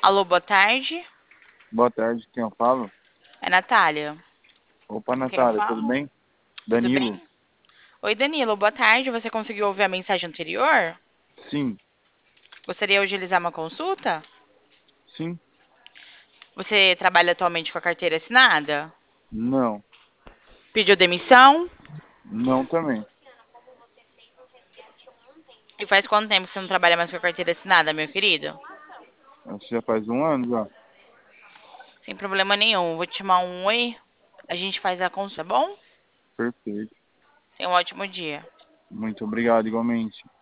Alô, boa tarde. Boa tarde, quem eu falo? É Natália. Opa, Com quem eu Natália, tudo falo? bem? Tudo Danilo? bem? Oi, Danilo, boa tarde. Você conseguiu ouvir a mensagem anterior? Sim, Gostaria de agilizar uma consulta? sim, Você trabalha atualmente com a carteira assinada? não, Pediu demissão? não também. E faz quanto tempo que você não trabalha mais com a carteira assinada, meu querido? Acho que já faz um ano já. Sem problema nenhum. Vou te chamar um oi. A gente faz a consulta, tá bom? Perfeito. Tenha um ótimo dia. Muito obrigado, igualmente.